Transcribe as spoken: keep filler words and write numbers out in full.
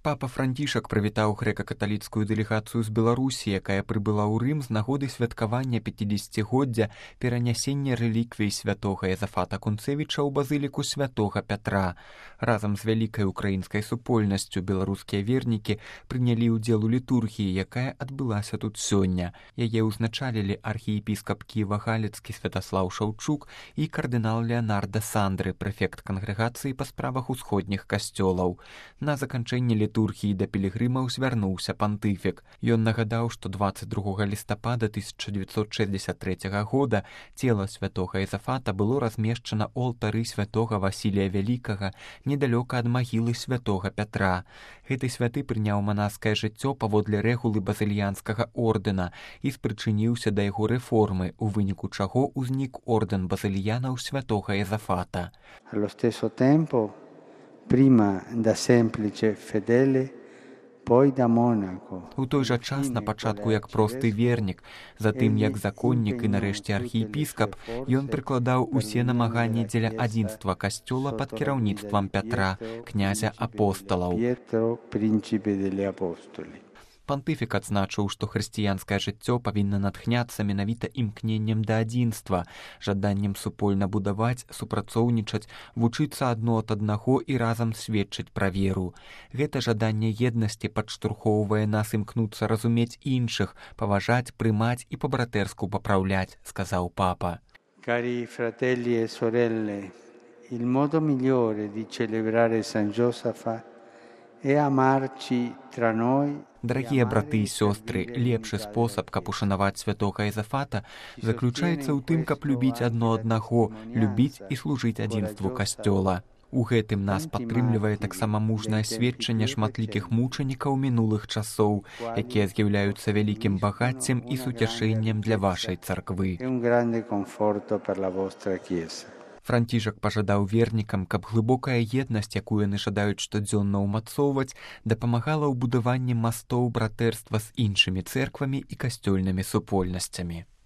Папа Францішак прывітаў грэка-каталіцкую дэлегацыю з Беларусі, якая прыбыла ў Рым з нагоды святкавання пяцідзесяцігоддзя перанясення рэліквій святога Язафата Кунцэвіча ў базыліку святога Пятра. Разам з вялікай украінскай супольнасцю беларускія вернікі прынялі ўдзел у літургіі, якая адбылася тут сёння. Яе ўзначалілі архіепіскап Кіева-Галіцкі Святаслаў Шаўчук і кардынал Леанарда Сандры, прэфект кангрэгацыі па справах усходніх касцёлаў. На заканчэнне літургіі да пілігрымаў звярнуўся пантыфік. Ён нагадаў, што дваццаць другога лістапада тысяча дзевяцьсот шэсцьдзесят трэцяга года цела святога Язафата было размешчана ў алтары святога Васілія Вялікага недалёка ад магілы святога Пятра. Гэты святы прыняў манаскае жыццё паводле рэгулы базыльянскага ордэна і спрычыніўся да яго рэформы, у выніку чаго ўзнік ордэн базыльянаў святога Язафата. Allo stesso tempo, prima da semplice fedele, poi da monaco. У той жа час, на пачатку як просты вернік, затым як законнік і нарэшце архіепіскап, ён прыкладаў усе намаганні дзеля адзінства касцёла пад кіраўніцтвам Пятра, князя апосталаў. Pietro, principe degli apostoli. Пантыфік адзначыў, што хрысціянскае жыццё павінна натхняцца менавіта імкненнем да адзінства, жаданнем супольна будаваць, супрацоўнічаць, вучыцца адно ад аднаго і разам сведчыць пра веру. Гэта жаданне еднасці падштурхоўвае нас імкнуцца разумець іншых, паважаць, прымаць і па-братэрску папраўляць, сказаў папа. Cari fratelli e sorelle, il modo migliore di celebrare San Giosafat è amarci tra noi. Дарагія браты і сёстры, лепшы спосаб, каб ушанаваць святога Язафата, заключаецца ў тым, каб любіць адно аднаго, любіць і служыць адзінству касцёла. У гэтым нас падтрымлівае таксама мужнае сведчанне шматлікіх мучанікаў мінулых часоў, якія з'яўляюцца вялікім багаццем і суцяшэннем для вашай царквы. Францішак пажадаў вернікам, каб глыбокая еднасць, якую яны жадаюць штодзённа ўмацоўваць, дапамагала ў будаванні мастоў братэрства з іншымі цэрквамі і касцёльнымі супольнасцямі.